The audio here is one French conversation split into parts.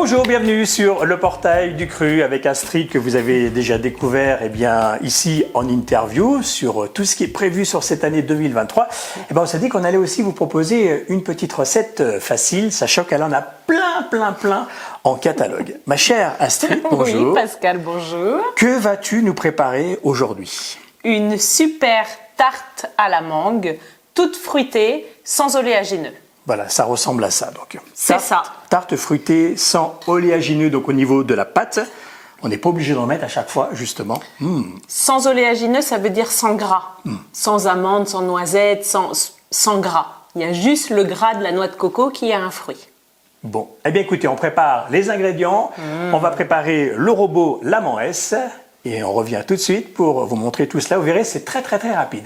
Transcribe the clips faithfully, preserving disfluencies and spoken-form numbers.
Bonjour, bienvenue sur le portail du Cru avec Astrid que vous avez déjà découvert eh bien, ici en interview sur tout ce qui est prévu sur cette année deux mille vingt-trois. Eh bien, on s'est dit qu'on allait aussi vous proposer une petite recette facile, sachant qu'elle en a plein, plein, plein en catalogue. Ma chère Astrid, bonjour. Oui, Pascal, bonjour. Que vas-tu nous préparer aujourd'hui? Une super tarte à la mangue, toute fruitée, sans oléagineux. Voilà, ça ressemble à ça. Donc, c'est tarte, ça. Tarte fruitée sans oléagineux, donc au niveau de la pâte. On n'est pas obligé d'en mettre à chaque fois, justement. Mmh. Sans oléagineux, ça veut dire sans gras. Mmh. Sans amandes, sans noisettes, sans, sans gras. Il y a juste le gras de la noix de coco qui est un fruit. Bon, eh bien écoutez, on prépare les ingrédients. Mmh. On va préparer le robot Lamant S. Et on revient tout de suite pour vous montrer tout cela. Vous verrez, c'est très très très rapide.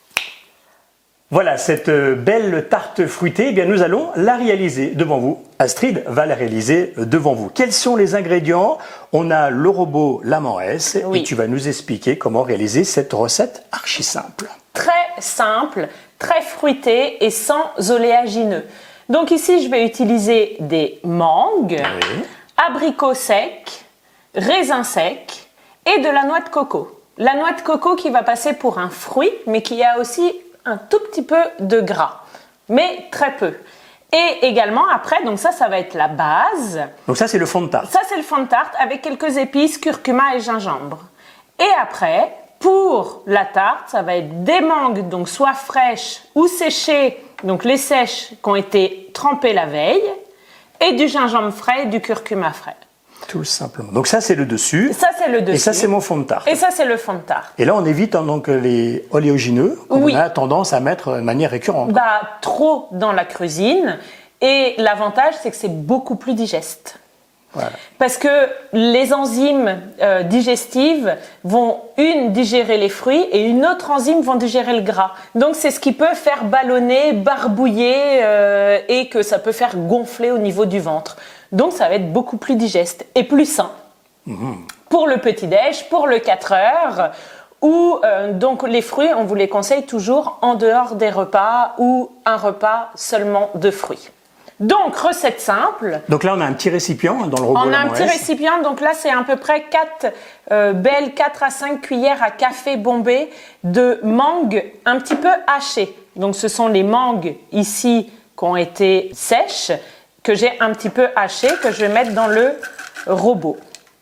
Voilà, cette belle tarte fruitée, eh bien, nous allons la réaliser devant vous. Astrid va la réaliser devant vous. Quels sont les ingrédients? On a le robot Lamant S oui. Et tu vas nous expliquer comment réaliser cette recette archi simple. Très simple, très fruitée et sans oléagineux. Donc ici, je vais utiliser des mangues, oui. abricots secs, raisins secs et de la noix de coco. La noix de coco qui va passer pour un fruit, mais qui a aussi un tout petit peu de gras, mais très peu. Et également après, donc ça, ça va être la base. Donc ça, c'est le fond de tarte. Ça, c'est le fond de tarte avec quelques épices, curcuma et gingembre. Et après, pour la tarte, ça va être des mangues, donc soit fraîches ou séchées, donc les sèches qui ont été trempées la veille, et du gingembre frais et du curcuma frais. Tout simplement. Donc ça, c'est le dessus. Ça, c'est le dessus. Et ça, c'est mon fond de tarte. Et ça, c'est le fond de tarte. Et là, on évite hein, donc les oléagineux qu'on oui. a tendance à mettre de manière récurrente. Bah, trop dans la cuisine. Et l'avantage, c'est que c'est beaucoup plus digeste. Voilà. Parce que les enzymes euh, digestives vont, une, digérer les fruits et une autre enzyme vont digérer le gras. Donc, c'est ce qui peut faire ballonner, barbouiller euh, et que ça peut faire gonfler au niveau du ventre. Donc, ça va être beaucoup plus digeste et plus sain. Mmh. Pour le petit-déj, pour le quatre heures, ou euh, donc les fruits, on vous les conseille toujours en dehors des repas ou un repas seulement de fruits. Donc, recette simple. Donc là, on a un petit récipient dans le robot. On a un petit S. récipient, donc là, c'est à peu près quatre euh, belles quatre à cinq cuillères à café bombé de mangue un petit peu hachées. Donc, ce sont les mangues ici qui ont été sèches, que j'ai un petit peu hachées, que je vais mettre dans le robot.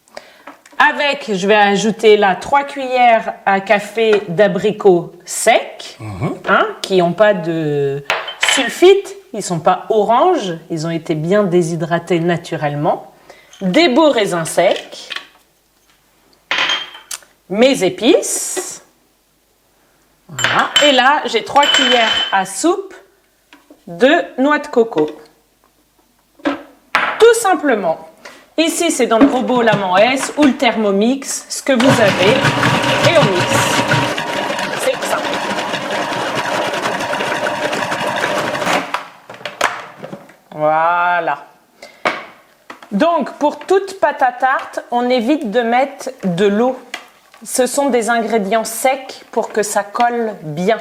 Avec, je vais ajouter là trois cuillères à café d'abricots secs, mmh. hein, qui n'ont pas de sulfite. Ils ne sont pas oranges, ils ont été bien déshydratés naturellement. Des beaux raisins secs. Mes épices. Voilà. Et là, j'ai trois cuillères à soupe de noix de coco. Tout simplement. Ici, c'est dans le robot Lamant S ou le Thermomix, ce que vous avez, et on mixe. C'est simple. Voilà. Donc, pour toute pâte à tarte, on évite de mettre de l'eau. Ce sont des ingrédients secs pour que ça colle bien.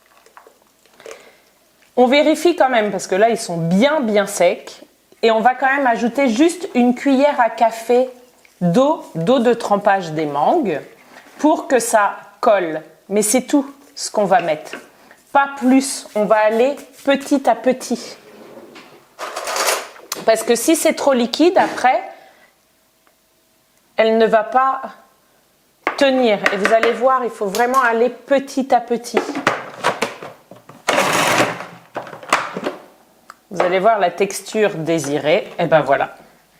On vérifie quand même, parce que là, ils sont bien, bien secs. Et on va quand même ajouter juste une cuillère à café d'eau, d'eau de trempage des mangues, pour que ça colle. Mais c'est tout ce qu'on va mettre. Pas plus. On va aller petit à petit. Parce que si c'est trop liquide, après, elle ne va pas tenir. Et vous allez voir, il faut vraiment aller petit à petit. Vous allez voir la texture désirée. Et ben voilà.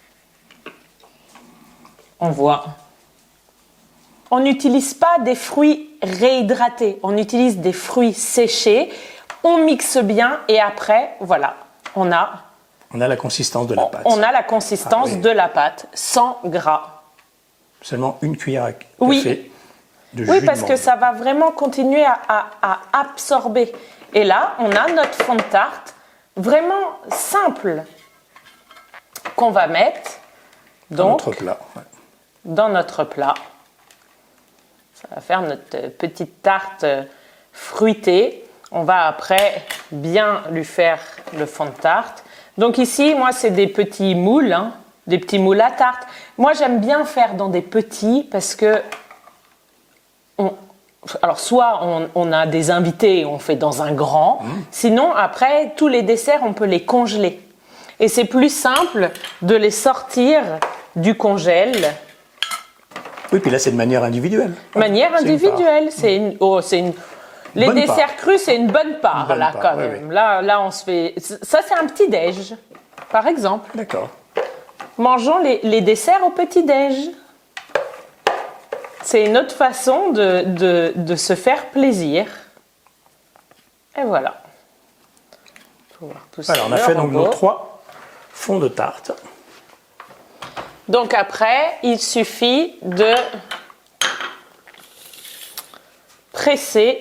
On voit. On n'utilise pas des fruits réhydratés. On utilise des fruits séchés. On mixe bien et après, voilà, on a... On a la consistance de la pâte. On a la consistance ah, oui. de la pâte, sans gras. Seulement une cuillère à café oui. de jus Oui, de parce mangue. que ça va vraiment continuer à, à, à absorber. Et là, on a notre fond de tarte vraiment simple qu'on va mettre donc, dans notre plat. Ouais. Dans notre plat. Ça va faire notre petite tarte fruitée. On va après bien lui faire le fond de tarte. Donc ici, moi, c'est des petits moules. Hein. des petits moules à tarte. Moi, j'aime bien faire dans des petits parce que, on, alors soit on, on a des invités et on fait dans un grand, mmh. sinon après, tous les desserts, on peut les congeler. Et c'est plus simple de les sortir du congèle. Oui, puis là, c'est de manière individuelle. Manière individuelle, c'est une, oh, c'est une les bonne desserts part. crus, c'est une bonne part, une bonne là, part, quand oui, même. oui. Là, là, on se fait... Ça, c'est un petit-déj, par exemple. D'accord. Mangeons les, les desserts au petit-déj. C'est une autre façon de, de, de se faire plaisir. Et voilà. Alors, on a fait donc nos trois fonds de tarte. Donc après, il suffit de presser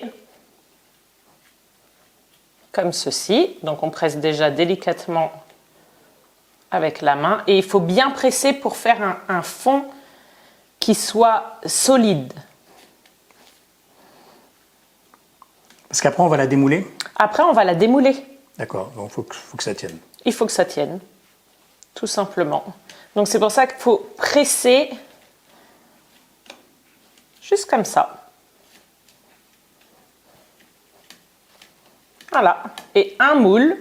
comme ceci. Donc on presse déjà délicatement avec la main. Et il faut bien presser pour faire un, un fond qui soit solide. Parce qu'après, on va la démouler? Après, on va la démouler. D'accord, donc il faut, faut que ça tienne. Il faut que ça tienne, tout simplement. Donc c'est pour ça qu'il faut presser juste comme ça. Voilà, et un moule.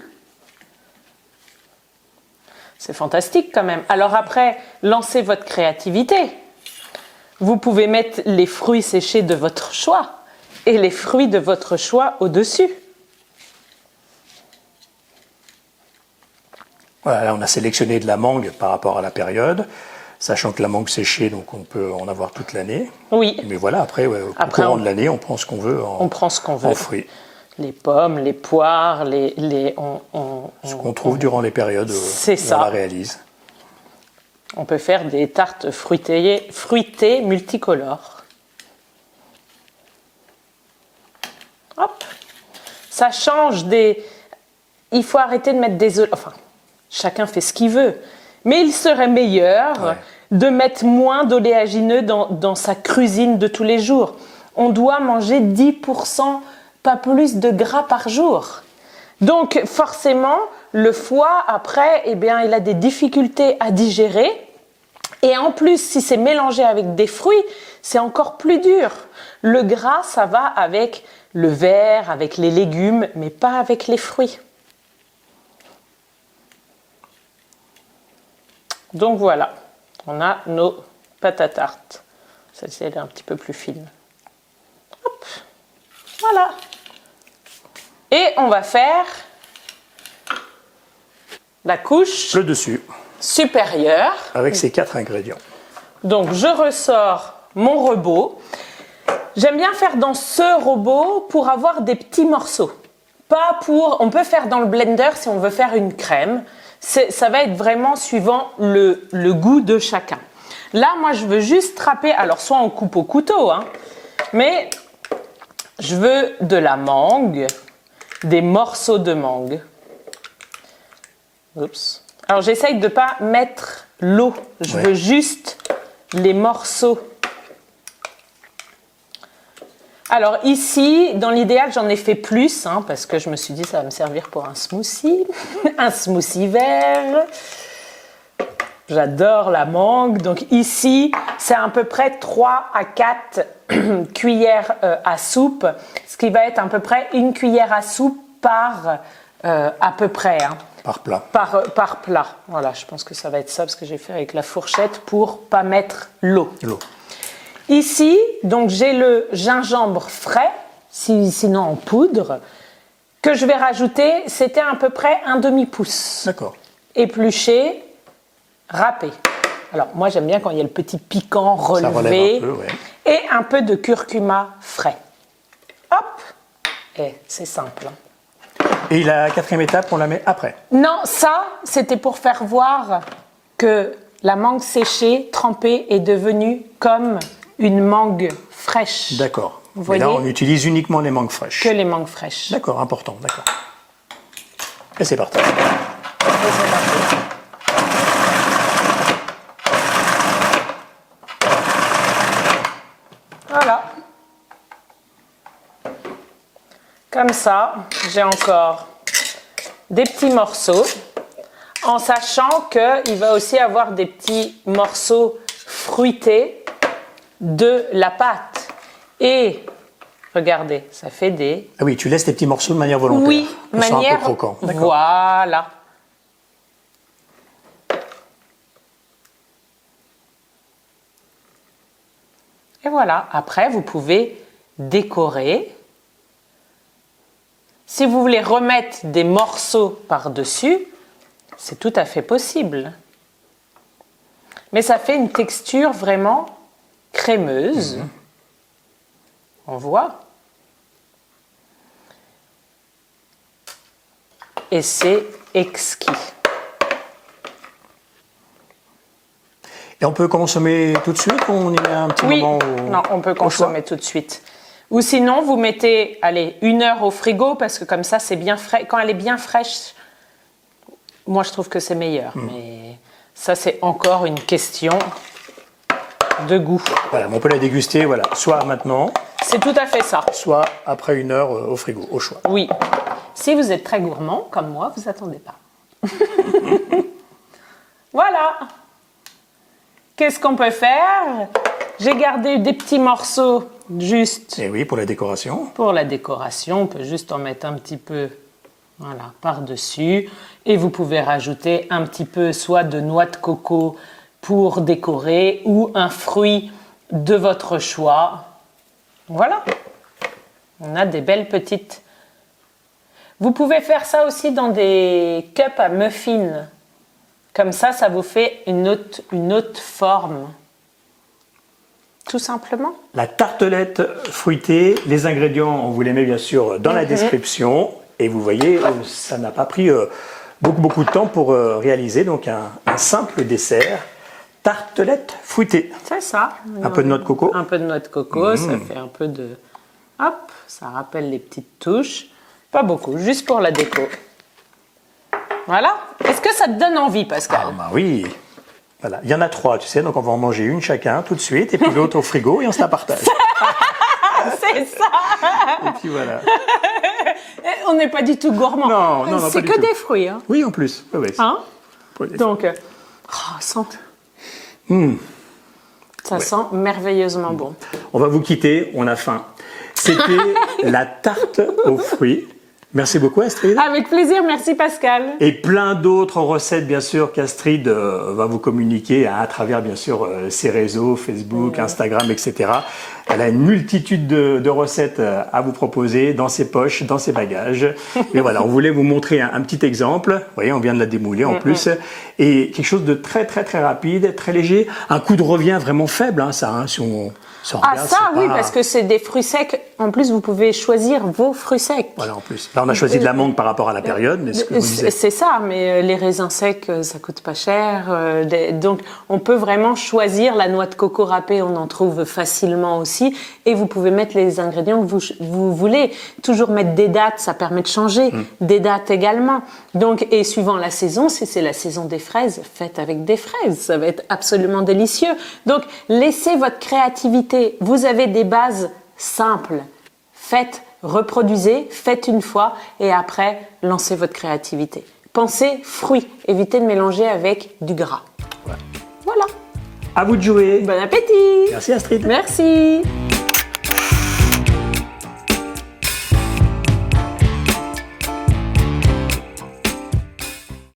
C'est fantastique quand même. Alors après, lancez votre créativité. Vous pouvez mettre les fruits séchés de votre choix et les fruits de votre choix au-dessus. Voilà, là, on a sélectionné de la mangue par rapport à la période, sachant que la mangue séchée, donc on peut en avoir toute l'année. Oui. Mais voilà, après, ouais, au Après, courant on, de l'année, on prend ce qu'on veut en, on prend ce qu'on veut. en fruits. Les pommes, les poires, les, les, on, on, ce qu'on trouve on, durant les périodes où on la réalise. On peut faire des tartes fruitées, fruitées multicolores. Hop. Ça change des... Il faut arrêter de mettre des œufs... Enfin, chacun fait ce qu'il veut. Mais il serait meilleur ouais. de mettre moins d'oléagineux dans, dans sa cuisine de tous les jours. On doit manger dix pour cent, pas plus de gras par jour. Donc, forcément, le foie, après, eh bien, il a des difficultés à digérer. Et en plus, si c'est mélangé avec des fruits, c'est encore plus dur. Le gras, ça va avec le verre, avec les légumes, mais pas avec les fruits. Donc voilà, on a nos pâtes à tarte. Celle-ci, elle est un petit peu plus fine. Hop, voilà. Et on va faire la couche le dessus supérieure avec ces quatre ingrédients. Donc je ressors mon robot. J'aime bien faire dans ce robot pour avoir des petits morceaux. Pas pour, on peut faire dans le blender si on veut faire une crème. C'est, ça va être vraiment suivant le, le goût de chacun. Là, moi, je veux juste trapper. Alors, soit on coupe au couteau, hein, mais je veux de la mangue, des morceaux de mangue. Oups. Alors, j'essaye de ne pas mettre l'eau. Je ouais. veux juste les morceaux. Alors ici, dans l'idéal, j'en ai fait plus, hein, parce que je me suis dit ça va me servir pour un smoothie, un smoothie vert. J'adore la mangue. Donc ici, c'est à peu près trois à quatre cuillères euh, à soupe, ce qui va être à peu près une cuillère à soupe par euh, à peu près. Hein, par plat. Par, par plat. Voilà, je pense que ça va être ça, parce que j'ai fait avec la fourchette pour pas mettre l'eau. L'eau. Ici, donc j'ai le gingembre frais, si, sinon en poudre, que je vais rajouter, c'était à peu près un demi-pouce. D'accord. Épluché, râpé. Alors moi j'aime bien quand il y a le petit piquant relevé. Un peu, ouais. Et un peu de curcuma frais. Hop, et c'est simple. Et la quatrième étape, on la met après? Non, ça, c'était pour faire voir que la mangue séchée, trempée, est devenue comme une mangue fraîche. D'accord. Vous Mais voyez, là, on utilise uniquement les mangues fraîches. que les mangues fraîches. D'accord, important, d'accord. Et c'est parti. Et c'est parti. Voilà. Comme ça, j'ai encore des petits morceaux. en sachant qu'il va aussi avoir des petits morceaux fruités de la pâte. Et regardez, ça fait des... Ah oui, tu laisses tes petits morceaux de manière volontaire. Oui, Ils sont manière... un peu croquants. D'accord. Voilà. Et voilà, après vous pouvez décorer. Si vous voulez remettre des morceaux par-dessus, c'est tout à fait possible. Mais ça fait une texture vraiment crémeuse. Mmh. On voit. Et c'est exquis. Et on peut consommer tout de suite ou on y met un petit oui. moment au... Non, on peut consommer tout de suite. Ou sinon, vous mettez, allez, une heure au frigo parce que comme ça, c'est bien frais. Quand elle est bien fraîche, moi, je trouve que c'est meilleur. Mmh. Mais ça, c'est encore une question de goût. Voilà, on peut la déguster, voilà, soit maintenant. C'est tout à fait ça. Soit après une heure au frigo, au choix. Oui. Si vous êtes très gourmand, comme moi, vous attendez pas. Voilà. Qu'est-ce qu'on peut faire? J'ai gardé des petits morceaux juste. Et oui, pour la décoration. Pour la décoration, on peut juste en mettre un petit peu, voilà, par-dessus. Et vous pouvez rajouter un petit peu soit de noix de coco pour décorer ou un fruit de votre choix. Voilà. On a des belles petites. Vous pouvez faire ça aussi dans des cups à muffins. Comme ça, ça vous fait une autre, une autre forme. Tout simplement. La tartelette fruitée, les ingrédients, on vous les met bien sûr dans mm-hmm. la description. Et vous voyez, ça n'a pas pris euh, beaucoup, beaucoup de temps pour euh, réaliser donc un, un simple dessert. Tartelette fruitée. C'est ça. Un peu de noix de coco. Un peu de noix de coco, mmh. ça fait un peu de... Hop, ça rappelle les petites touches. Pas beaucoup, juste pour la déco. Voilà. Est-ce que ça te donne envie, Pascal? Ah bah oui. Voilà. Il y en a trois, tu sais, donc on va en manger une chacun tout de suite, et puis l'autre au frigo, et on se la partage. C'est ça. Et puis voilà. On n'est pas du tout gourmand. Non, non, non, c'est pas que du tout. des fruits. Hein. Oui, en plus. Oui, oui. Hein donc, euh, oh, sent... Mmh. Ça ouais. sent merveilleusement bon. On va vous quitter, on a faim. C'était la tarte aux fruits. Merci beaucoup Astrid. Avec plaisir, merci Pascal. Et plein d'autres recettes bien sûr qu'Astrid euh, va vous communiquer hein, à travers bien sûr euh, ses réseaux, Facebook, mmh. Instagram, et cetera. Elle a une multitude de, de recettes euh, à vous proposer dans ses poches, dans ses bagages. Et voilà, on voulait vous montrer un, un petit exemple. Vous voyez, on vient de la démouler en mmh. plus. Et quelque chose de très très très rapide, très léger. Un coût de revient vraiment faible, hein, ça, hein, si on... Ah regarde, ça oui, pas... parce que c'est des fruits secs. En plus, vous pouvez choisir vos fruits secs. Voilà, en plus. Là, on a choisi de la mangue par rapport à la période, mais ce que vous disiez. C'est ça, mais les raisins secs, ça coûte pas cher. Donc, on peut vraiment choisir. La noix de coco râpée, on en trouve facilement aussi. Et vous pouvez mettre les ingrédients que vous, vous voulez. Toujours mettre des dates, ça permet de changer. Mmh. Des dates également. Donc, et suivant la saison, si c'est la saison des fraises, faites avec des fraises. Ça va être absolument délicieux. Donc, laissez votre créativité. Vous avez des bases simples. Faites, reproduisez, faites une fois et après, lancez votre créativité. Pensez fruits. Évitez de mélanger avec du gras. Ouais. Voilà. À vous de jouer. Bon appétit. Merci Astrid. Merci.